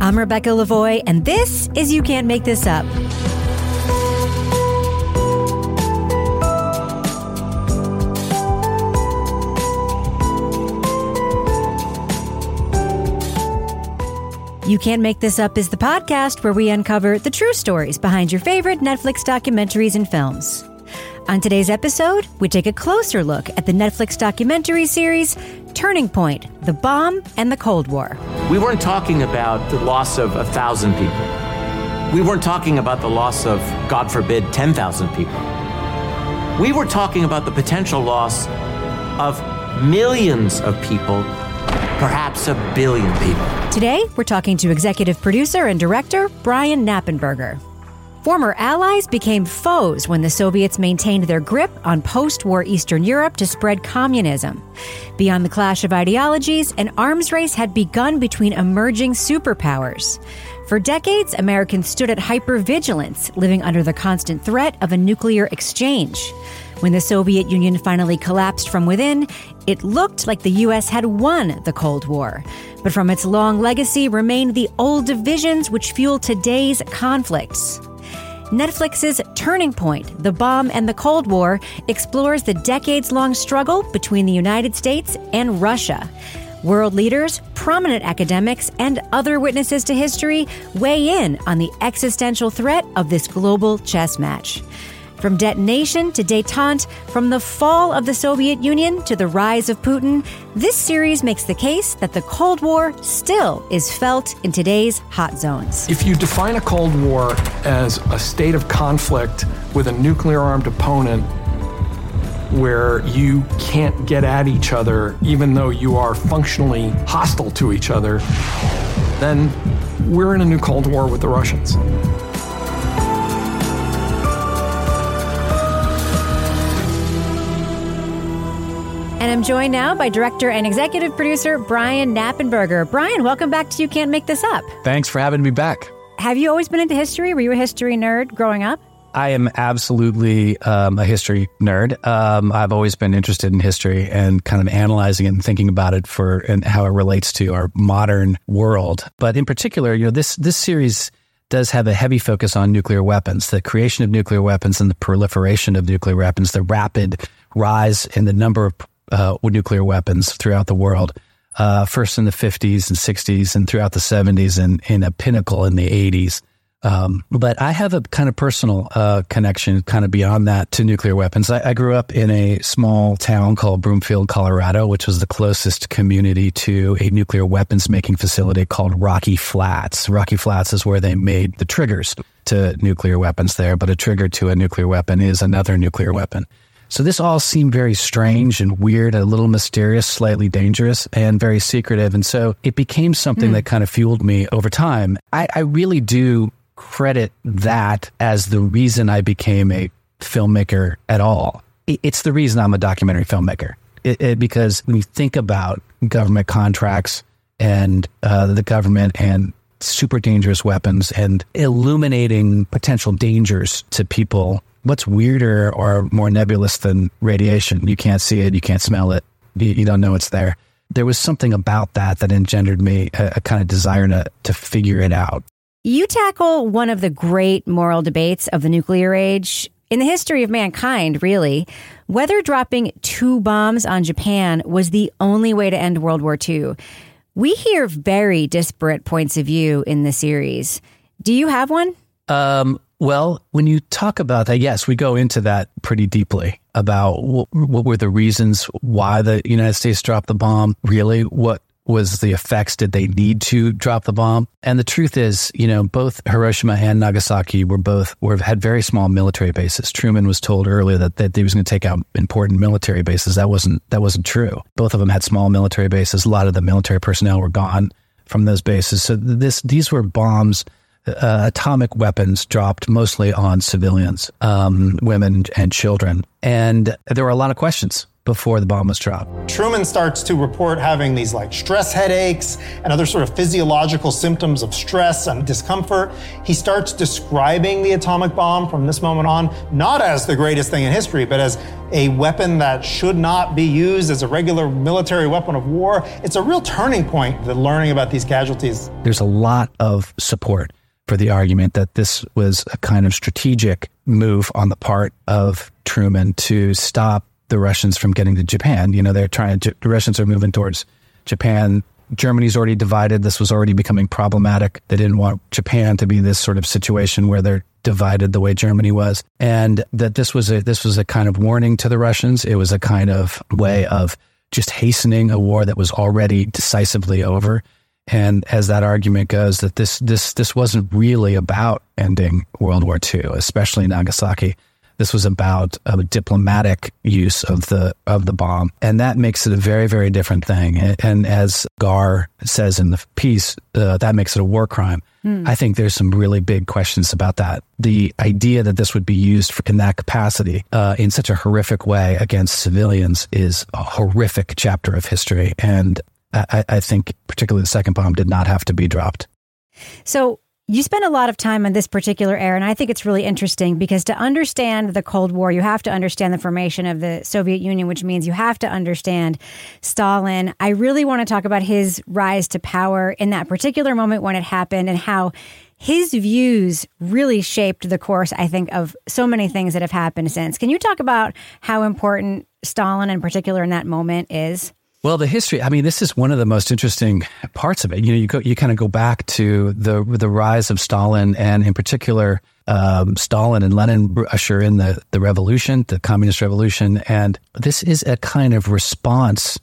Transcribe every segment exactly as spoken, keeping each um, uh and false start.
I'm Rebecca Lavoie, and this is You Can't Make This Up. You Can't Make This Up is the podcast where we uncover the true stories behind your favorite Netflix documentaries and films. On today's episode, we take a closer look at the Netflix documentary series Turning Point, The Bomb and the Cold War. We weren't talking about the loss of a thousand people. We weren't talking about the loss of, God forbid, ten thousand people. We were talking about the potential loss of millions of people, perhaps a billion people. Today, we're talking to executive producer and director Brian Knappenberger. Former allies became foes when the Soviets maintained their grip on post-war Eastern Europe to spread communism. Beyond the clash of ideologies, an arms race had begun between emerging superpowers. For decades, Americans stood at hypervigilance, living under the constant threat of a nuclear exchange. When the Soviet Union finally collapsed from within, it looked like the U S had won the Cold War. But from its long legacy remained the old divisions which fuel today's conflicts. Netflix's Turning Point, The Bomb and the Cold War, explores the decades-long struggle between the United States and Russia. World leaders, prominent academics, and other witnesses to history weigh in on the existential threat of this global chess match. From detonation to détente, from the fall of the Soviet Union to the rise of Putin, this series makes the case that the Cold War still is felt in today's hot zones. If you define a Cold War as a state of conflict with a nuclear-armed opponent where you can't get at each other even though you are functionally hostile to each other, then we're in a new Cold War with the Russians. And I'm joined now by director and executive producer Brian Knappenberger. Brian, welcome back to You Can't Make This Up. Thanks for having me back. Have you always been into history? Were you a history nerd growing up? I am absolutely um, a history nerd. Um, I've always been interested in history and kind of analyzing it and thinking about it for and how it relates to our modern world. But in particular, you know, this this series does have a heavy focus on nuclear weapons, the creation of nuclear weapons and the proliferation of nuclear weapons, the rapid rise in the number of Uh, with nuclear weapons throughout the world, uh, first in the fifties and sixties and throughout the seventies and in a pinnacle in the eighties. Um, but I have a kind of personal uh, connection kind of beyond that to nuclear weapons. I, I grew up in a small town called Broomfield, Colorado, which was the closest community to a nuclear weapons making facility called Rocky Flats. Rocky Flats is where they made the triggers to nuclear weapons there, but a trigger to a nuclear weapon is another nuclear weapon. So this all seemed very strange and weird, a little mysterious, slightly dangerous, and very secretive. And so it became something mm. that kind of fueled me over time. I, I really do credit that as the reason I became a filmmaker at all. It, it's the reason I'm a documentary filmmaker. It, it, because when you think about government contracts and uh, the government and super dangerous weapons and illuminating potential dangers to people, what's weirder or more nebulous than radiation? You can't see it, you can't smell it, you, you don't know it's there. There was something about that that engendered me a, a kind of desire to, to figure it out. You tackle one of the great moral debates of the nuclear age in the history of mankind, really. Whether dropping two bombs on Japan was the only way to end World War Two. We hear very disparate points of view in the series. Do you have one? Um. Well, when you talk about that, yes, we go into that pretty deeply about what, what were the reasons why the United States dropped the bomb, really, what was the effects, did they need to drop the bomb? And the truth is, you know, both Hiroshima and Nagasaki were both were had very small military bases. Truman was told earlier that, that he was going to take out important military bases. That wasn't that wasn't true. Both of them had small military bases. A lot of the military personnel were gone from those bases. So this these were bombs. Uh, atomic weapons dropped mostly on civilians, um, women and children. And there were a lot of questions before the bomb was dropped. Truman starts to report having these like stress headaches and other sort of physiological symptoms of stress and discomfort. He starts describing the atomic bomb from this moment on, not as the greatest thing in history, but as a weapon that should not be used as a regular military weapon of war. It's a real turning point, the learning about these casualties. There's a lot of support for the argument that this was a kind of strategic move on the part of Truman to stop the Russians from getting to Japan. You know, they're trying to, the Russians are moving towards Japan. Germany's already divided. This was already becoming problematic. They didn't want Japan to be this sort of situation where they're divided the way Germany was. And that this was a, this was a kind of warning to the Russians. It was a kind of way of just hastening a war that was already decisively over. And as that argument goes, that this, this, this wasn't really about ending World War Two, especially Nagasaki. This was about a diplomatic use of the of the bomb, and that makes it a very, very different thing. And, and as Gar says in the piece, uh, that makes it a war crime. Mm. I think there's some really big questions about that. The idea that this would be used for, in that capacity uh, in such a horrific way against civilians is a horrific chapter of history, and I, I think particularly the second bomb did not have to be dropped. So you spend a lot of time on this particular era, and I think it's really interesting because to understand the Cold War, you have to understand the formation of the Soviet Union, which means you have to understand Stalin. I really want to talk about his rise to power in that particular moment when it happened and how his views really shaped the course, I think, of so many things that have happened since. Can you talk about how important Stalin in particular in that moment is? Well, the history, I mean, this is one of the most interesting parts of it. You know, you go, you kind of go back to the the rise of Stalin, and in particular, um, Stalin and Lenin usher in the, the revolution, the communist revolution. And this is a kind of response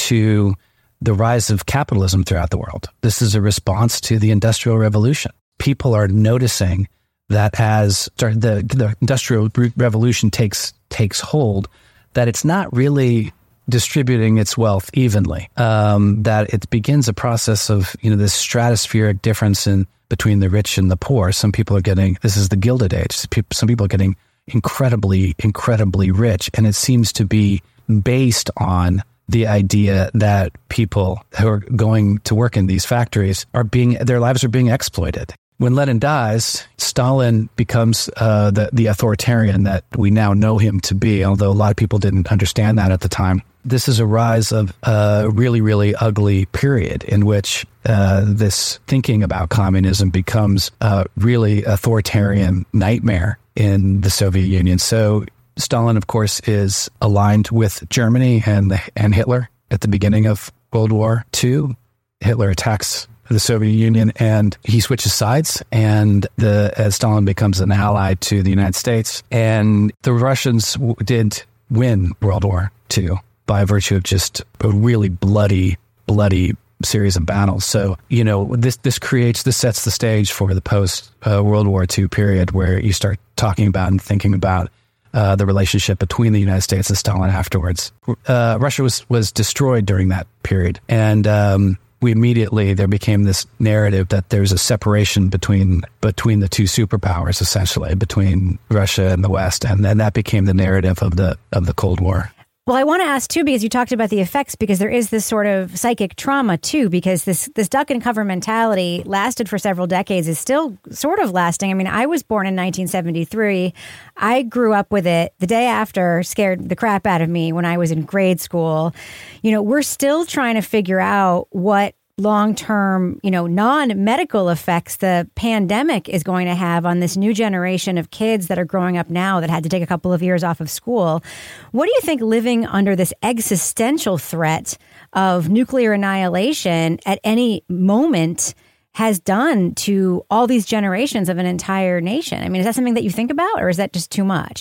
to the rise of capitalism throughout the world. This is a response to the Industrial Revolution. People are noticing that as the, the Industrial Revolution takes takes hold, that it's not really distributing its wealth evenly, um, that it begins a process of, you know, this stratospheric difference in between the rich and the poor. Some people are getting, this is the Gilded Age, some people are getting incredibly, incredibly rich. And it seems to be based on the idea that people who are going to work in these factories are being, their lives are being exploited. When Lenin dies, Stalin becomes uh, the, the authoritarian that we now know him to be, although a lot of people didn't understand that at the time. This is a rise of a really, really ugly period in which uh, this thinking about communism becomes a really authoritarian nightmare in the Soviet Union. So Stalin, of course, is aligned with Germany and, and Hitler at the beginning of World War Two. Hitler attacks the Soviet Union, and he switches sides, and the as Stalin becomes an ally to the United States. And the Russians w- did win World War Two by virtue of just a really bloody, bloody series of battles. So, you know, this this creates, this sets the stage for the post uh, World War Two period, where you start talking about and thinking about uh, the relationship between the United States and Stalin afterwards. Uh, Russia was was destroyed during that period, and um, we immediately, there became this narrative that there's a separation between between the two superpowers, essentially, between Russia and the West, and then that became the narrative of the of the Cold War. Well, I want to ask, too, because you talked about the effects, because there is this sort of psychic trauma, too, because this this duck and cover mentality lasted for several decades, is still sort of lasting. I mean, I was born in nineteen seventy-three. I grew up with it. The day after scared the crap out of me when I was in grade school. You know, we're still trying to figure out what long-term, you know, non-medical effects the pandemic is going to have on this new generation of kids that are growing up now that had to take a couple of years off of school. What do you think living under this existential threat of nuclear annihilation at any moment has done to all these generations of an entire nation? I mean, is that something that you think about, or is that just too much?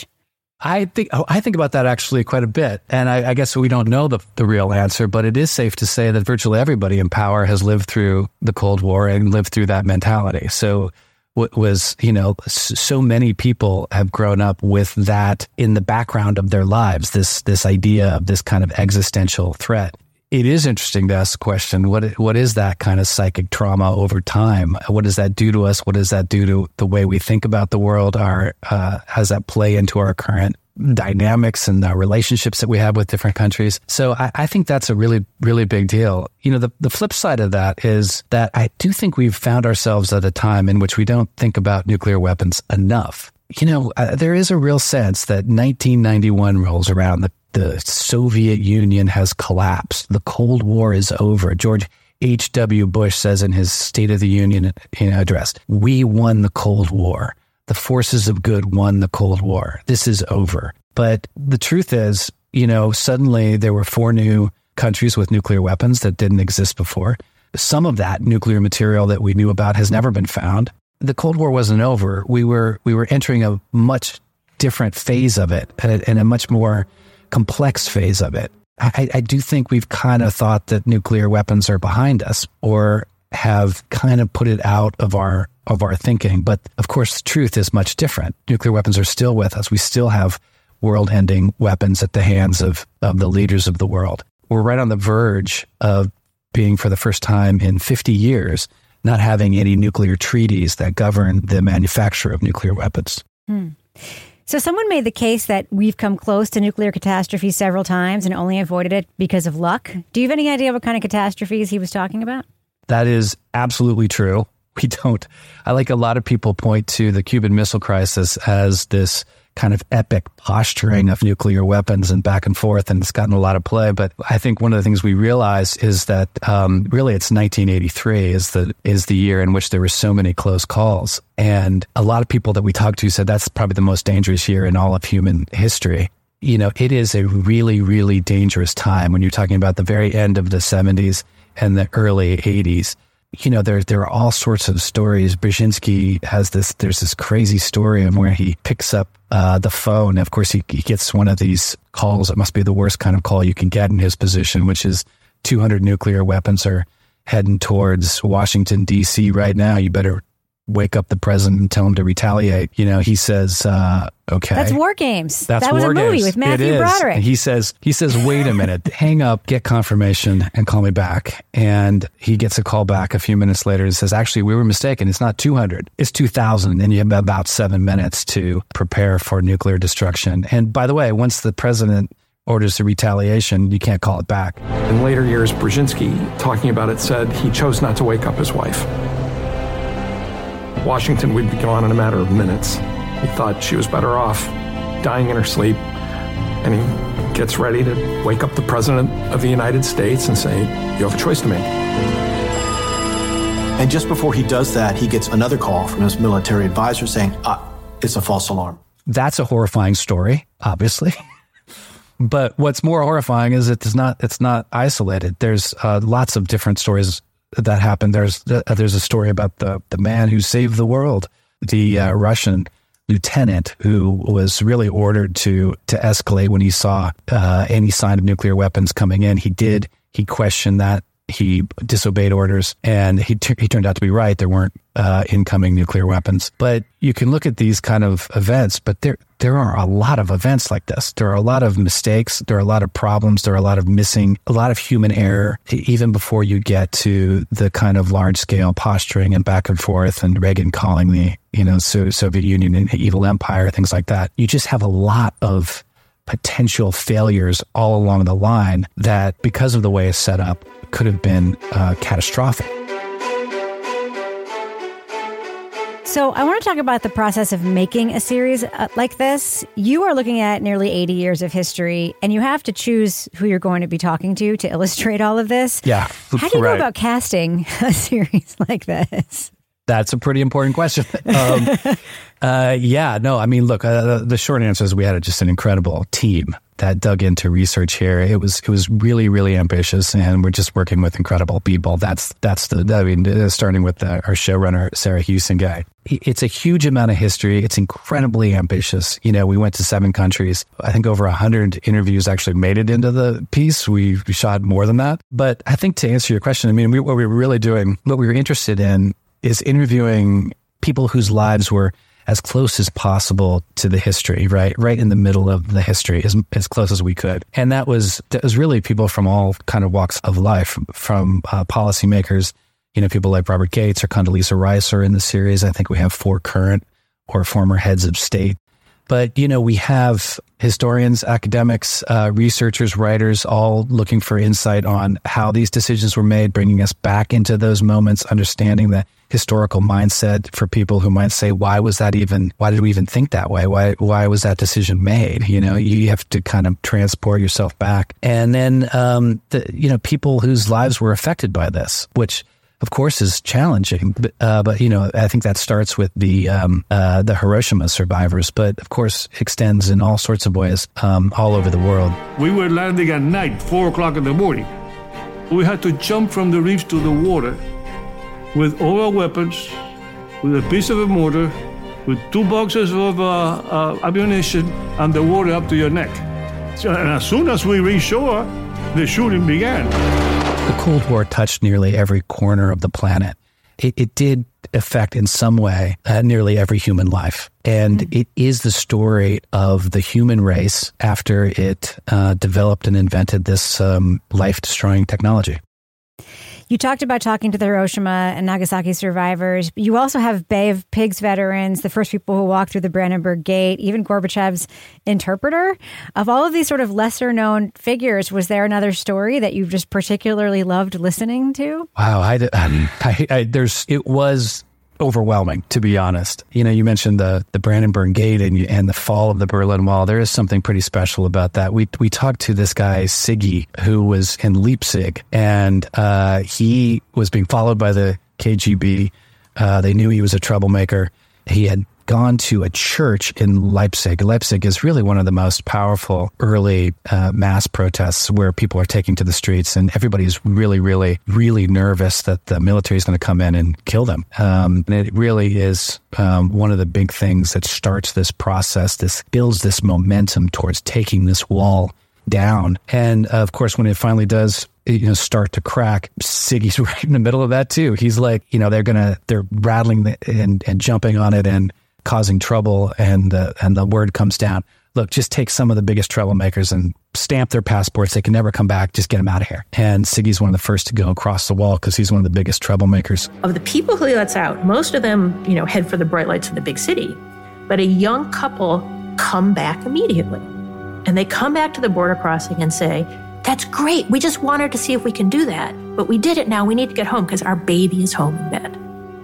I think I think about that actually quite a bit, and I, I guess we don't know the, the real answer, but it is safe to say that virtually everybody in power has lived through the Cold War and lived through that mentality. So what was, you know, so many people have grown up with that in the background of their lives, this this idea of this kind of existential threat. it is interesting to ask the question, what what is that kind of psychic trauma over time? What does that do to us? What does that do to the way we think about the world? Our, uh, how does that play into our current dynamics and the relationships that we have with different countries? So I, I think that's a really, really big deal. You know, the, the flip side of that is that I do think we've found ourselves at a time in which we don't think about nuclear weapons enough. You know, uh, there is a real sense that nineteen ninety-one rolls around, the, the Soviet Union has collapsed. The Cold War is over. George H W. Bush says in his State of the Union address, we won the Cold War. The forces of good won the Cold War. This is over. But the truth is, you know, suddenly there were four new countries with nuclear weapons that didn't exist before. Some of that nuclear material that we knew about has never been found. The Cold War wasn't over. We were we were entering a much different phase of it, and a much more complex phase of it. I, I do think we've kind of thought that nuclear weapons are behind us, or have kind of put it out of our of our thinking. But of course, the truth is much different. Nuclear weapons are still with us. We still have world-ending weapons at the hands of, of the leaders of the world. We're right on the verge of being, for the first time in fifty years, not having any nuclear treaties that govern the manufacture of nuclear weapons. Hmm. So someone made the case that we've come close to nuclear catastrophe several times and only avoided it because of luck. Do you have any idea what kind of catastrophes he was talking about? That is absolutely true. We don't. I like a lot of people point to the Cuban Missile Crisis as this kind of epic posturing of nuclear weapons and back and forth, and it's gotten a lot of play. But I think one of the things we realize is that um, really it's nineteen eighty-three is the is the year in which there were so many close calls. And a lot of people that we talked to said that's probably the most dangerous year in all of human history. You know, it is a really, really dangerous time when you're talking about the very end of the seventies and the early eighties. You know, there there are all sorts of stories. Brzezinski has this, there's this crazy story of where he picks up uh, the phone. Of course, he, he gets one of these calls. It must be the worst kind of call you can get in his position, which is two hundred nuclear weapons are heading towards Washington, D C right now. You better wake up the president and tell him to retaliate. You know, he says, uh, okay. That's War Games. That's that was War a movie Games. with Matthew it is. Broderick. And he says, he says, wait a minute, hang up, get confirmation and call me back. And he gets a call back a few minutes later and says, actually, we were mistaken. It's not two hundred, it's two thousand. And you have about seven minutes to prepare for nuclear destruction. And by the way, once the president orders the retaliation, you can't call it back. In later years, Brzezinski, talking about it, said he chose not to wake up his wife. Washington would be gone in a matter of minutes. He thought she was better off dying in her sleep, and he gets ready to wake up the President of the United States and say, you have a choice to make. And just before he does that, he gets another call from his military advisor saying, ah, it's a false alarm. That's a horrifying story, obviously. But what's more horrifying is it's not it's not isolated. There's uh, lots of different stories that happened. There's uh, there's a story about the the man who saved the world, the uh, Russian lieutenant who was really ordered to to escalate when he saw uh, any sign of nuclear weapons coming in. He did. He questioned that. He disobeyed orders, and he t- he turned out to be right. There weren't uh, incoming nuclear weapons. But you can look at these kind of events, but there there are a lot of events like this. There are a lot of mistakes. There are a lot of problems. There are a lot of missing, a lot of human error, even before you get to the kind of large scale posturing and back and forth and Reagan calling the, you know, so Soviet Union an evil empire, things like that. You just have a lot of potential failures all along the line that, because of the way it's set up, could have been uh, catastrophic. So I want to talk about the process of making a series uh, like this. You are looking at nearly eighty years of history, and you have to choose who you're going to be talking to to illustrate all of this. Yeah. How do you right. go about casting a series like this? That's a pretty important question. Um, uh, yeah, no, I mean, look, uh, the short answer is we had a, just an incredible team that dug into research here. It was it was really, really ambitious, and we're just working with incredible people. That's that's the, I mean, starting with the, our showrunner, Sarah Houston guy. It's a huge amount of history. It's incredibly ambitious. You know, we went to seven countries. I think over a hundred interviews actually made it into the piece. We, we shot more than that. But I think to answer your question, I mean, we, what we were really doing, what we were interested in is interviewing people whose lives were as close as possible to the history, right? Right in the middle of the history, as, as close as we could. And that was, that was really people from all kind of walks of life, from uh, policymakers, you know, people like Robert Gates or Condoleezza Rice are in the series. I think we have four current or former heads of state. But, you know, we have historians, academics, uh, researchers, writers, all looking for insight on how these decisions were made, bringing us back into those moments, understanding the historical mindset for people who might say, why was that even, why did we even think that way? Why, why was that decision made? You know, you have to kind of transport yourself back. And then, um, the, you know, people whose lives were affected by this, which of course is challenging, but, uh, but you know, I think that starts with the um, uh, the Hiroshima survivors, but of course extends in all sorts of ways um, all over the world. We were landing at night, four o'clock in the morning. We had to jump from the reefs to the water with all our weapons, with a piece of a mortar, with two boxes of uh, uh, ammunition, and the water up to your neck. So, and as soon as we reached shore, the shooting began. The Cold War touched nearly every corner of the planet. It, it did affect in some way uh, nearly every human life. And mm-hmm. it is the story of the human race after it uh, developed and invented this um, life-destroying technology. You talked about talking to the Hiroshima and Nagasaki survivors. You also have Bay of Pigs veterans, the first people who walked through the Brandenburg Gate, even Gorbachev's interpreter. Of all of these sort of lesser-known figures, was there another story that you just particularly loved listening to? Wow, I, I, I, there's it was overwhelming, to be honest. You know, you mentioned the the Brandenburg Gate and, and the fall of the Berlin Wall. There is something pretty special about that. We we talked to this guy, Siggy, who was in Leipzig, and uh, he was being followed by the K G B. Uh, they knew he was a troublemaker. He had gone to a church in Leipzig. Leipzig is really one of the most powerful early uh, mass protests where people are taking to the streets and everybody's really, really, really nervous that the military is going to come in and kill them. Um, and it really is um, one of the big things that starts this process, this builds this momentum towards taking this wall down. And uh, of course, when it finally does, you know, start to crack, Siggy's right in the middle of that too. He's like, you know, they're gonna, they're rattling the, and, and jumping on it and causing trouble, and the and the word comes down. Look, just take some of the biggest troublemakers and stamp their passports. They can never come back. Just get them out of here. And Siggy's one of the first to go across the wall because he's one of the biggest troublemakers. Of the people who he lets out, most of them, you know, head for the bright lights of the big city. But a young couple come back immediately. And they come back to the border crossing and say, that's great. We just wanted to see if we can do that. But we did it now. We need to get home because our baby is home in bed.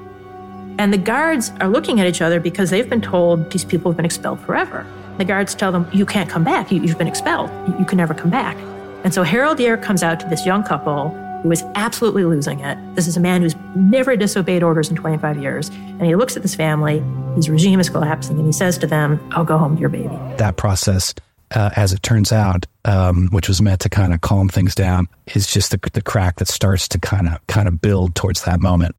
And the guards are looking at each other because they've been told these people have been expelled forever. The guards tell them, you can't come back. You, you've been expelled. You, you can never come back. And so Harold Yeer comes out to this young couple who is absolutely losing it. This is a man who's never disobeyed orders in twenty-five years. And he looks at this family. His regime is collapsing. And he says to them, I'll go home to your baby. That process, uh, as it turns out, um, which was meant to kind of calm things down, is just the, the crack that starts to kind of kind of build towards that moment.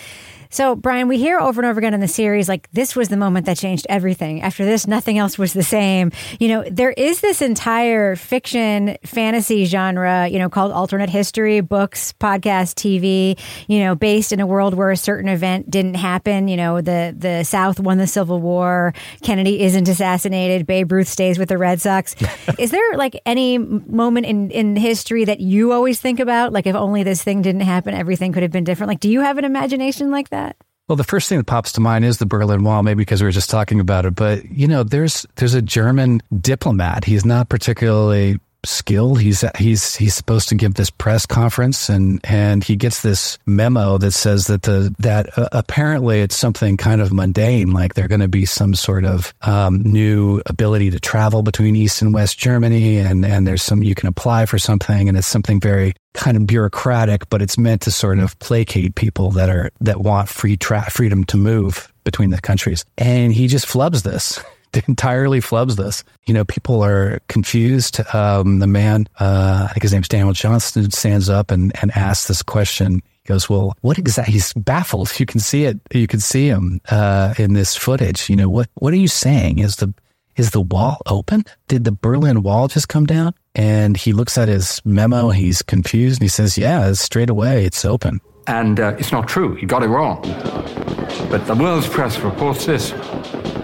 So, Brian, we hear over and over again in the series, like, this was the moment that changed everything. After this, nothing else was the same. You know, there is this entire fiction fantasy genre, you know, called alternate history, books, podcasts, T V, you know, based in a world where a certain event didn't happen. You know, the, the South won the Civil War, Kennedy isn't assassinated, Babe Ruth stays with the Red Sox. Is there, like, any moment in, in history that you always think about? Like, if only this thing didn't happen, everything could have been different. Like, do you have an imagination like that? Well, the first thing that pops to mind is the Berlin Wall, maybe because we were just talking about it. But, you know, there's there's a German diplomat. He's not particularly skilled. He's he's he's supposed to give this press conference, and and he gets this memo that says that the that uh, apparently it's something kind of mundane, like they're going to be some sort of um, new ability to travel between East and West Germany, and and there's some you can apply for something, and it's something very kind of bureaucratic, but it's meant to sort of placate people that are that want free tra- freedom to move between the countries. And he just flubs this. entirely flubs this. You know, people are confused. Um, the man, uh, I think his name's Daniel Johnston, stands up and, and asks this question. He goes, well, what exactly? He's baffled. You can see it. You can see him uh, in this footage. You know, what what are you saying? Is the is the wall open? Did the Berlin Wall just come down? And he looks at his memo. He's confused. And he says, yeah, straight away, it's open. And uh, it's not true. He got it wrong. But the world's press reports this.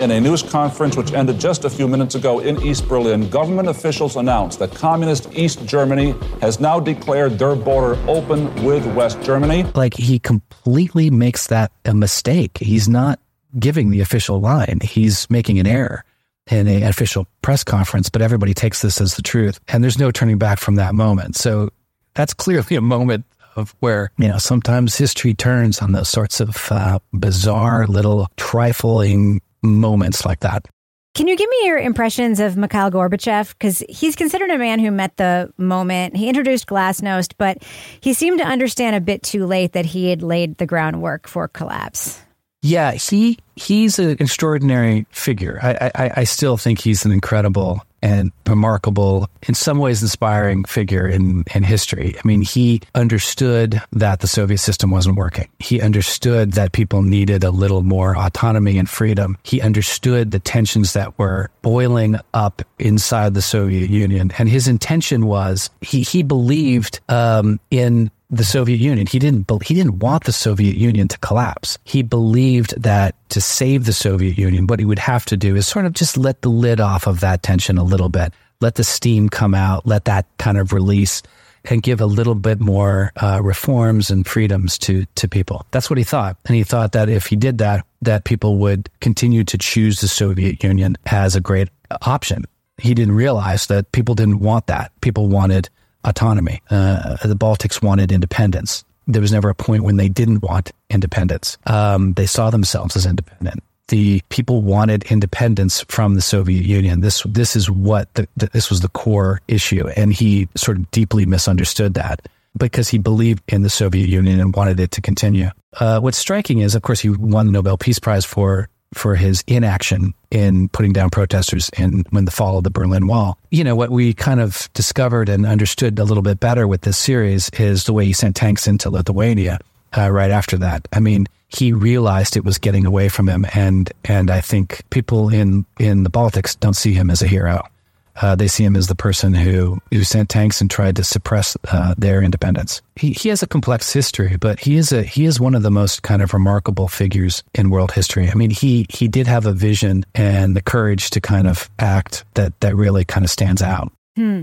In a news conference which ended just a few minutes ago in East Berlin, government officials announced that communist East Germany has now declared their border open with West Germany. Like, he completely makes that a mistake. He's not giving the official line. He's making an error in an official press conference, but everybody takes this as the truth. And there's no turning back from that moment. So that's clearly a moment of where, you know, sometimes history turns on those sorts of uh, bizarre little trifling moments like that. Can you give me your impressions of Mikhail Gorbachev? Because he's considered a man who met the moment. He introduced glasnost, but he seemed to understand a bit too late that he had laid the groundwork for collapse. Yeah, he he's an extraordinary figure. I, I, I still think he's an incredible and remarkable, in some ways inspiring figure in, in history. I mean, he understood that the Soviet system wasn't working. He understood that people needed a little more autonomy and freedom. He understood the tensions that were boiling up inside the Soviet Union. And his intention was, he, he believed um, in the Soviet Union. He didn't he didn't want the Soviet Union to collapse. He believed that to save the Soviet Union, what he would have to do is sort of just let the lid off of that tension a little bit, let the steam come out, let that kind of release, and give a little bit more uh, reforms and freedoms to to people. That's what he thought. And he thought that if he did that, that people would continue to choose the Soviet Union as a great option. He didn't realize that people didn't want that. People wanted autonomy. Uh, the Baltics wanted independence. There was never a point when they didn't want independence. Um, they saw themselves as independent. The people wanted independence from the Soviet Union. This this is what the, the, this was the core issue, and he sort of deeply misunderstood that because he believed in the Soviet Union and wanted it to continue. Uh, what's striking is, of course, he won the Nobel Peace Prize for for his inaction in putting down protesters in when the fall of the Berlin Wall. You know, what we kind of discovered and understood a little bit better with this series is the way he sent tanks into Lithuania uh, right after that. I mean, he realized it was getting away from him, and and I think people in, in the Baltics don't see him as a hero. Uh, they see him as the person who, who sent tanks and tried to suppress uh, their independence. He he has a complex history, but he is a he is one of the most kind of remarkable figures in world history. I mean, he he did have a vision and the courage to kind of act that that really kind of stands out. Hmm.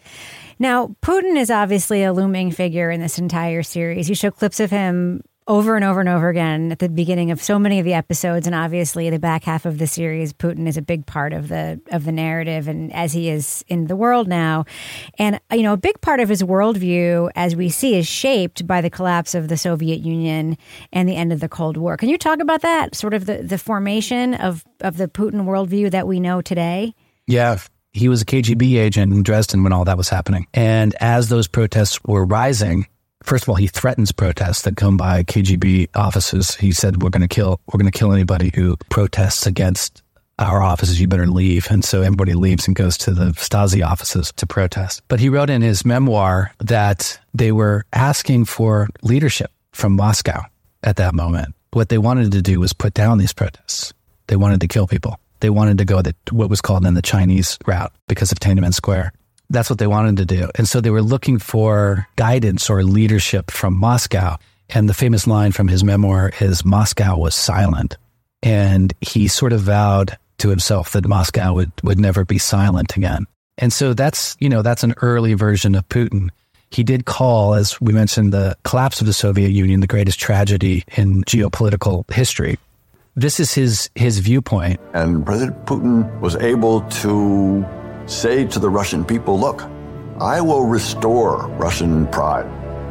Now, Putin is obviously a looming figure in this entire series. You show clips of him over and over and over again at the beginning of so many of the episodes, and obviously the back half of the series, Putin is a big part of the of the narrative, and as he is in the world now. And, you know, a big part of his worldview, as we see, is shaped by the collapse of the Soviet Union and the end of the Cold War. Can you talk about that, sort of the, the formation of, of the Putin worldview that we know today? Yeah. He was a K G B agent in Dresden when all that was happening. And as those protests were rising, first of all, he threatens protests that come by K G B offices. He said, we're going to kill, we're going to kill anybody who protests against our offices. You better leave. And so everybody leaves and goes to the Stasi offices to protest. But he wrote in his memoir that they were asking for leadership from Moscow at that moment. What they wanted to do was put down these protests. They wanted to kill people. They wanted to go the, what was called then the Chinese route because of Tiananmen Square. That's what they wanted to do. And so they were looking for guidance or leadership from Moscow. And the famous line from his memoir is, Moscow was silent. And he sort of vowed to himself that Moscow would, would never be silent again. And so that's, you know, that's an early version of Putin. He did call, as we mentioned, the collapse of the Soviet Union the greatest tragedy in geopolitical history. This is his his viewpoint. And President Putin was able to say to the Russian people, look, I will restore Russian pride.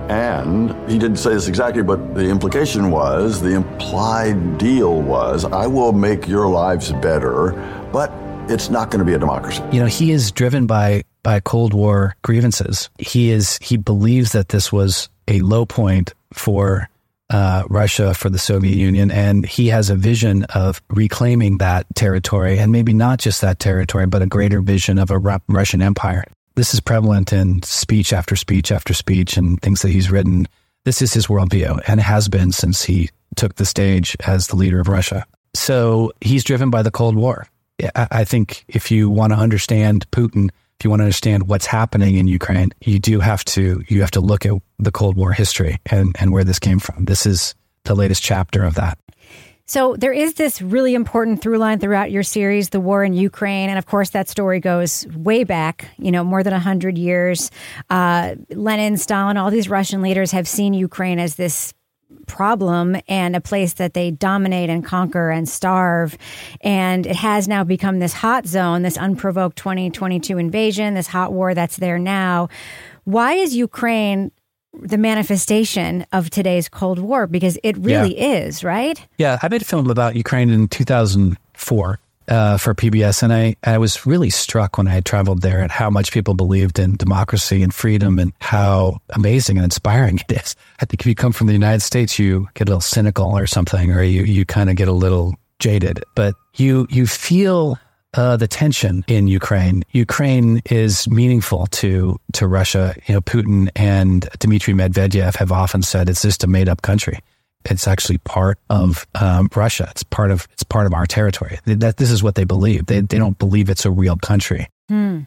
And he didn't say this exactly, but the implication was, the implied deal was, I will make your lives better, but it's not going to be a democracy. You know, he is driven by by Cold War grievances. He is he believes that this was a low point for Uh, Russia, for the Soviet Union, and he has a vision of reclaiming that territory, and maybe not just that territory, but a greater vision of a Ru- Russian empire. This is prevalent in speech after speech after speech and things that he's written. This is his worldview, and has been since he took the stage as the leader of Russia. So he's driven by the Cold War. I, I think if you want to understand Putin, if you want to understand what's happening in Ukraine, you do have to you have to look at the Cold War history and, and where this came from. This is the latest chapter of that. So there is this really important through line throughout your series, the war in Ukraine. And of course, that story goes way back, you know, more than one hundred years. Uh, Lenin, Stalin, all these Russian leaders have seen Ukraine as this problem and a place that they dominate and conquer and starve. And it has now become this hot zone, this unprovoked twenty twenty-two invasion, this hot war that's there now. Why is Ukraine the manifestation of today's Cold War? Because it really yeah. is, right? Yeah, I made a film about Ukraine in two thousand four uh, for P B S, and I, I was really struck when I had traveled there at how much people believed in democracy and freedom and how amazing and inspiring it is. I think if you come from the United States, you get a little cynical or something, or you, you kind of get a little jaded, but you you feel Uh, the tension in Ukraine. Ukraine is meaningful to to Russia. You know, Putin and Dmitry Medvedev have often said it's just a made-up country. It's actually part of um, Russia. It's part of it's part of our territory. That this is what they believe. They they don't believe it's a real country. Hmm.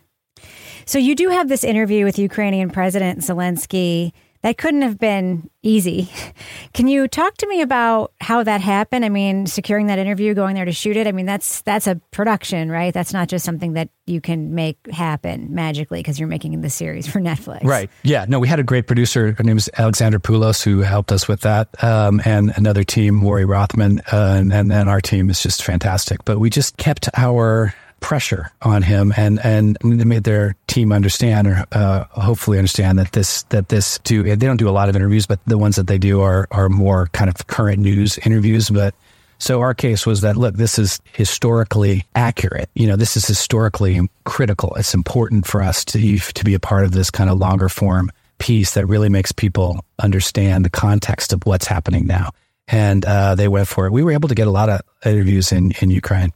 So you do have this interview with Ukrainian President Zelensky. That couldn't have been easy. Can you talk to me about how that happened? I mean, securing that interview, going there to shoot it. I mean, that's that's a production, right? That's not just something that you can make happen magically because you're making the series for Netflix. Right. Yeah. No, we had a great producer. Her name is Alexander Poulos, who helped us with that. Um, and another team, Maury Rothman, uh, and, and, and our team is just fantastic. But we just kept our pressure on him, and and they made their team understand, or uh, hopefully understand, that this that this do they don't do a lot of interviews, but the ones that they do are are more kind of current news interviews. But so our case was that, look, this is historically accurate. You know, this is historically critical. It's important for us to to be a part of this kind of longer form piece that really makes people understand the context of what's happening now. And uh, they went for it. We were able to get a lot of interviews in in Ukraine.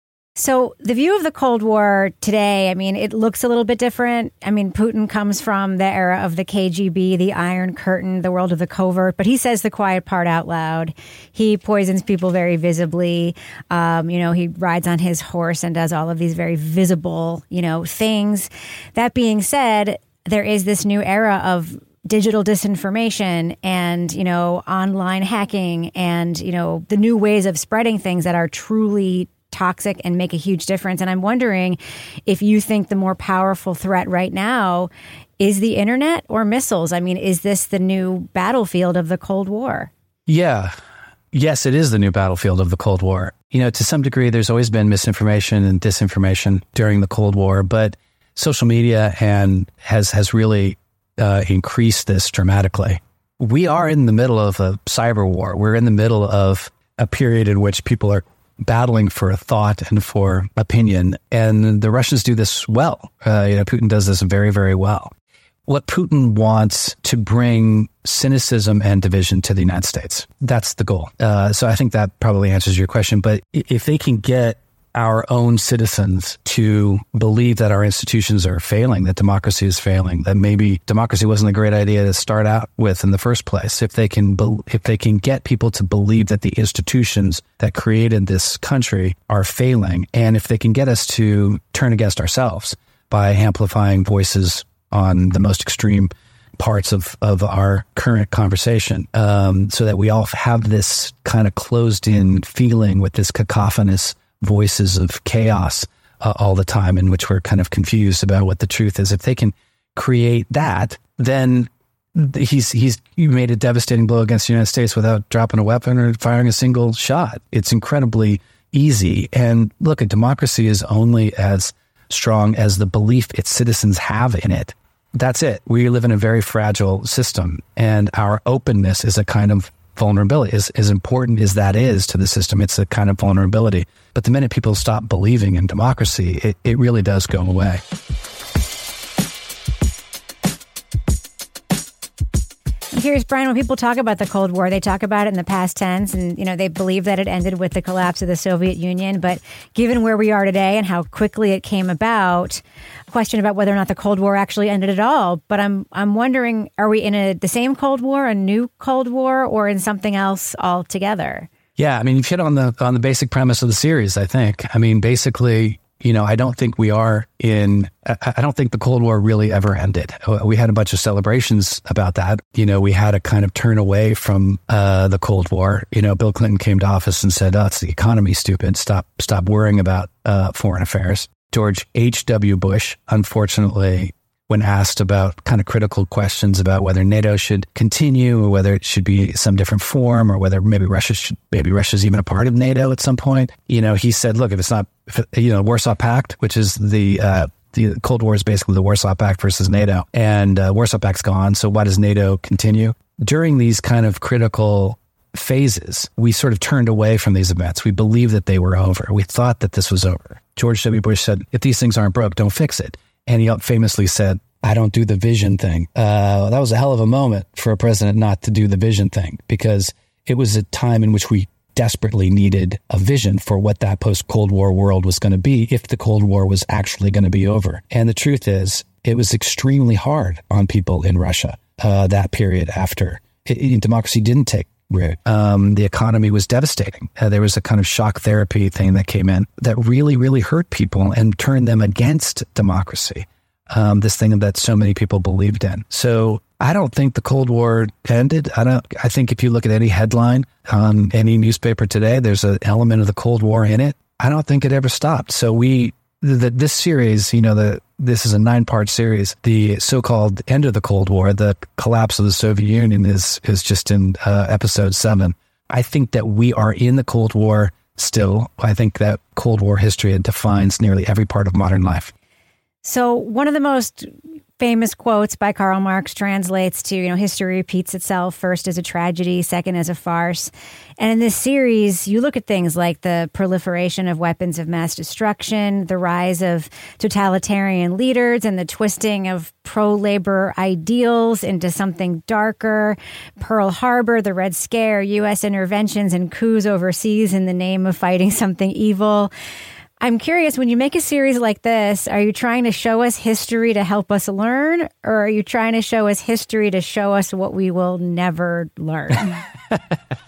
So the view of the Cold War today, I mean, it looks a little bit different. I mean, Putin comes from the era of the K G B, the Iron Curtain, the world of the covert, but he says the quiet part out loud. He poisons people very visibly. Um, you know, he rides on his horse and does all of these very visible, you know, things. That being said, there is this new era of digital disinformation and, you know, online hacking and, you know, the new ways of spreading things that are truly toxic and make a huge difference. And I'm wondering if you think the more powerful threat right now is the internet or missiles. I mean, is this the new battlefield of the Cold War? Yeah. Yes, it is the new battlefield of the Cold War. You know, to some degree, there's always been misinformation and disinformation during the Cold War, but social media and has, has really uh, increased this dramatically. We are in the middle of a cyber war. We're in the middle of a period in which people are battling for a thought and for opinion. And the Russians do this well. Uh, you know, Putin does this very, very well. What Putin wants to bring cynicism and division to the United States. That's the goal. Uh, so I think that probably answers your question. But if they can get our own citizens to believe that our institutions are failing, that democracy is failing, that maybe democracy wasn't a great idea to start out with in the first place. If they can, be, if they can get people to believe that the institutions that created this country are failing, and if they can get us to turn against ourselves by amplifying voices on the most extreme parts of, of our current conversation, um, so that we all have this kind of closed-in feeling with this cacophonous voices of chaos uh, all the time, in which we're kind of confused about what the truth is. If they can create that, then he's he's made a devastating blow against the United States without dropping a weapon or firing a single shot. It's incredibly easy. And look, a democracy is only as strong as the belief its citizens have in it. That's it. We live in a very fragile system, and our openness is a kind of vulnerability. As, as important as that is to the system, it's a kind of vulnerability. But the minute people stop believing in democracy, it, it really does go away. I'm curious, Brian, when people talk about the Cold War, they talk about it in the past tense, and, you know, they believe that it ended with the collapse of the Soviet Union. But given where we are today and how quickly it came about, a question about whether or not the Cold War actually ended at all. But I'm I'm wondering, are we in a, the same Cold War, a new Cold War, or in something else altogether? Yeah, I mean, you've hit on the on the basic premise of the series, I think. I mean, basically, You know, I don't think we are in, I don't think the Cold War really ever ended. We had a bunch of celebrations about that. You know, we had a kind of turn away from uh, the Cold War. You know, Bill Clinton came to office and said, oh, it's the economy, stupid. Stop, stop worrying about uh, foreign affairs. George H W. Bush, unfortunately, when asked about kind of critical questions about whether NATO should continue or whether it should be some different form or whether maybe Russia should, maybe Russia's even a part of NATO at some point, you know, he said, look, if it's not, if it, you know, Warsaw Pact, which is the, uh, the Cold War is basically the Warsaw Pact versus NATO, and uh, Warsaw Pact's gone. So why does NATO continue? During these kind of critical phases, we sort of turned away from these events. We believed that they were over. We thought that this was over. George W. Bush said, if these things aren't broke, don't fix it. And he famously said, I don't do the vision thing. Uh, that was a hell of a moment for a president not to do the vision thing, because it was a time in which we desperately needed a vision for what that post-Cold War world was going to be if the Cold War was actually going to be over. And the truth is, it was extremely hard on people in Russia uh, that period after. It, it, democracy didn't take root. Um, the economy was devastating. Uh, there was a kind of shock therapy thing that came in that really, really hurt people and turned them against democracy. Um, this thing that so many people believed in. So I don't think the Cold War ended. I don't. I think if you look at any headline on any newspaper today, there's an element of the Cold War in it. I don't think it ever stopped. So we, the, this series, you know, the this is a nine-part series. The so-called end of the Cold War, the collapse of the Soviet Union, is is just in uh, episode seven. I think that we are in the Cold War still. I think that Cold War history defines nearly every part of modern life. So one of the most famous quotes by Karl Marx translates to, you know, history repeats itself, first as a tragedy, second as a farce. And in this series, you look at things like the proliferation of weapons of mass destruction, the rise of totalitarian leaders, and the twisting of pro-labor ideals into something darker, Pearl Harbor, the Red Scare, U S interventions and coups overseas in the name of fighting something evil. I'm curious, when you make a series like this, are you trying to show us history to help us learn, or are you trying to show us history to show us what we will never learn? uh,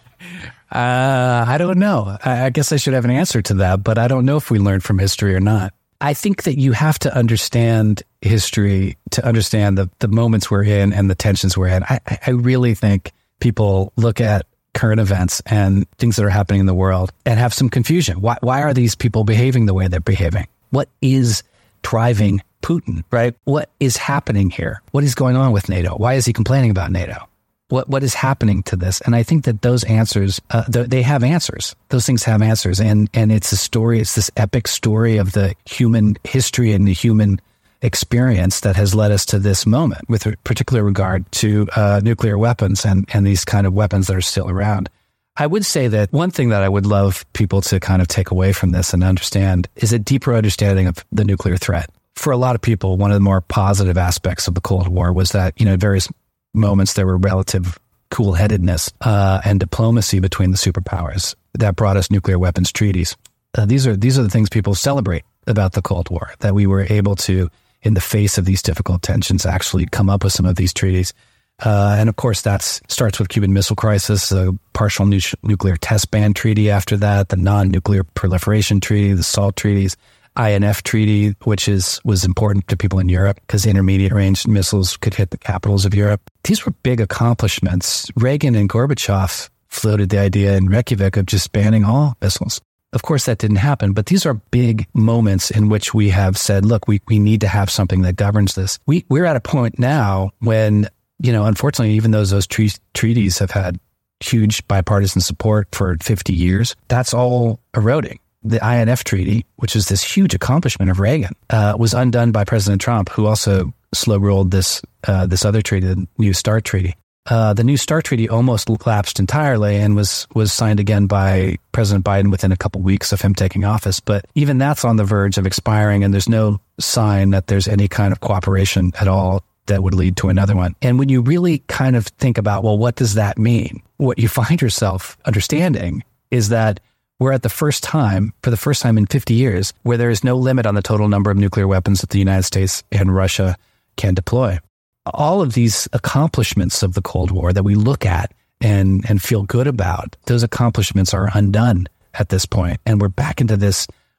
I don't know. I, I guess I should have an answer to that, but I don't know if we learned from history or not. I think that you have to understand history to understand the, the moments we're in and the tensions we're in. I, I really think people look at current events and things that are happening in the world and have some confusion. Why, why are these people behaving the way they're behaving? What is driving Putin, right? What is happening here? What is going on with NATO? Why is he complaining about NATO? What What is happening to this? And I think that those answers, uh, they have answers. Those things have answers. And, and it's a story, it's this epic story of the human history and the human experience that has led us to this moment with a particular regard to uh, nuclear weapons and, and these kind of weapons that are still around. I would say that one thing that I would love people to kind of take away from this and understand is a deeper understanding of the nuclear threat. For a lot of people, one of the more positive aspects of the Cold War was that, you know, at various moments there were relative cool-headedness uh, and diplomacy between the superpowers that brought us nuclear weapons treaties. Uh, these are these are the things people celebrate about the Cold War, that we were able to, in the face of these difficult tensions, actually come up with some of these treaties. Uh, and of course, that starts with Cuban Missile Crisis, the partial nu- nuclear test ban treaty after that, the non-nuclear proliferation treaty, the SALT treaties, I N F treaty, which is was important to people in Europe because intermediate range missiles could hit the capitals of Europe. These were big accomplishments. Reagan and Gorbachev floated the idea in Reykjavik of just banning all missiles. Of course, that didn't happen, but these are big moments in which we have said, look, we, we need to have something that governs this. We, we're at a point now when, you know, unfortunately, even though those tre- treaties have had huge bipartisan support for fifty years, that's all eroding. The I N F treaty, which is this huge accomplishment of Reagan, uh, was undone by President Trump, who also slow-rolled this, uh, this other treaty, the New START treaty. Uh, the New START treaty almost lapsed entirely and was was signed again by President Biden within a couple weeks of him taking office. But even that's on the verge of expiring, and there's no sign that there's any kind of cooperation at all that would lead to another one. And when you really kind of think about, well, what does that mean? What you find yourself understanding is that we're at the first time, for the first time in fifty years, where there is no limit on the total number of nuclear weapons that the United States and Russia can deploy. All of these accomplishments of the Cold War that we look at and, and feel good about, those accomplishments are undone at this point. And we're back into this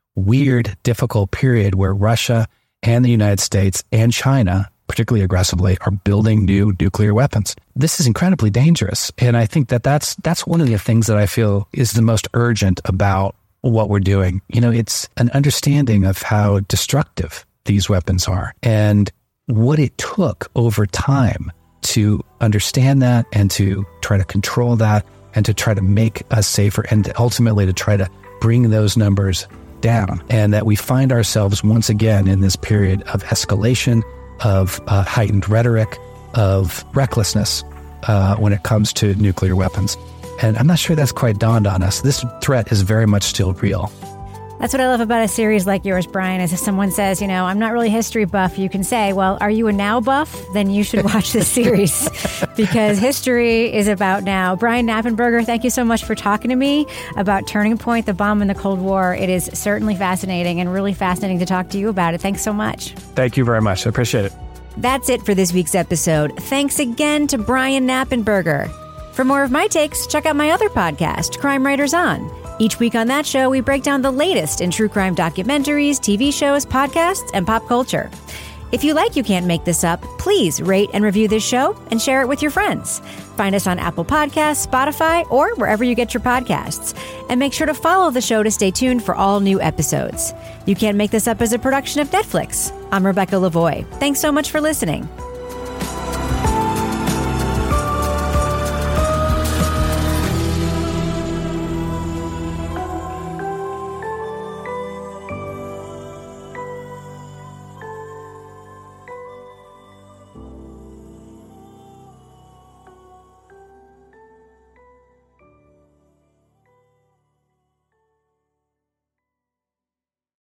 weird, difficult period where Russia and the United States and China, particularly aggressively, are building new nuclear weapons. This is incredibly dangerous. And I think that that's, that's one of the things that I feel is the most urgent about what we're doing. You know, it's an understanding of how destructive these weapons are and what it took over time to understand that and to try to control that and to try to make us safer and ultimately to try to bring those numbers down. And that we find ourselves once again in this period of escalation, of uh, heightened rhetoric, of recklessness uh, when it comes to nuclear weapons. And I'm not sure that's quite dawned on us. This threat is very much still real. That's what I love about a series like yours, Brian, is if someone says, you know, I'm not really history buff, you can say, well, are you a now buff? Then you should watch this series because history is about now. Brian Knappenberger, thank you so much for talking to me about Turning Point, the bomb in the Cold War. It is certainly fascinating and really fascinating to talk to you about it. Thanks so much. Thank you very much. I appreciate it. That's it for this week's episode. Thanks again to Brian Knappenberger. For more of my takes, check out my other podcast, Crime Writers On. Each week on that show, we break down the latest in true crime documentaries, T V shows, podcasts, and pop culture. If you like You Can't Make This Up, please rate and review this show and share it with your friends. Find us on Apple Podcasts, Spotify, or wherever you get your podcasts. And make sure to follow the show to stay tuned for all new episodes. You Can't Make This Up is a production of Netflix. I'm Rebecca Lavoie. Thanks so much for listening.